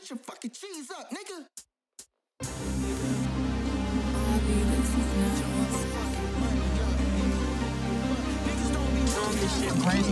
Get your fucking cheese up, nigga. This shit crazy.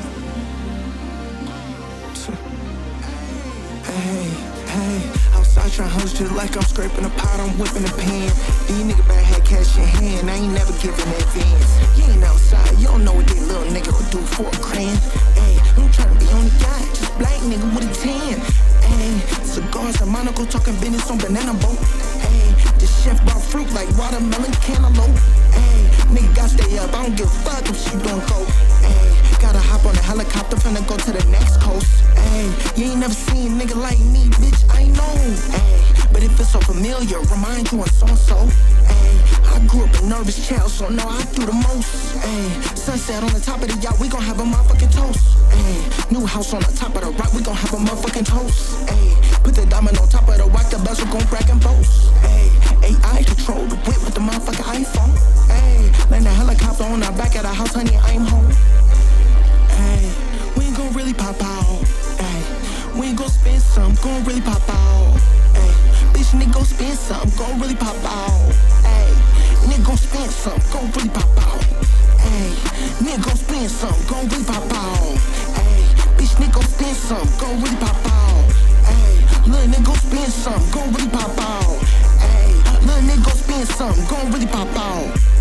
Hey, outside trying to just like I'm scraping a pot, I'm whipping a pan. These niggas better have cash in hand, I ain't never giving advance. You ain't outside, you don't know what that little nigga would do for a grand. Hey, I'm trying to be on the yacht, just black nigga with a tan. Hey, cigars and Monaco, talking business on banana boat. Hey, the chef brought fruit like watermelon cantaloupe. Hey, nigga gotta stay up, I don't give a fuck if she don't go. Hey, gotta hop on a helicopter, finna go to the next coast. Ay, you ain't never seen a nigga like me, bitch, I know. Ay, but if it's so familiar, remind you of so-and-so. Ay, I grew up a nervous child, so no, I do the most. Ay, sunset on the top of the yacht, we gon' have a motherfucking toast. Ay, new house on the top of the rock, we gon' have a motherfucking toast. Ay, put the diamond on top of the rock, the bells gon' brag and boast. Ay, AI control the whip with the motherfucking iPhone. Ay, land the helicopter on the back of the house, honey, I'm home. Ay, we ain't gon' really pop out. Ay, we ain't gon' spend some, gon' really pop out. Ay, bitch, nigga gon' spend some, gon' really pop out. Ay, nigga gon' spend some, gon' really pop out. Ay, nigga gon' spend some, gon' really pop out. Ay, bitch, nigga gon' spend some, gon' really pop out. Ay, little nigga gon' spend some, gon' really pop out. Ay, little nigga gon' spend some, gon' really pop out.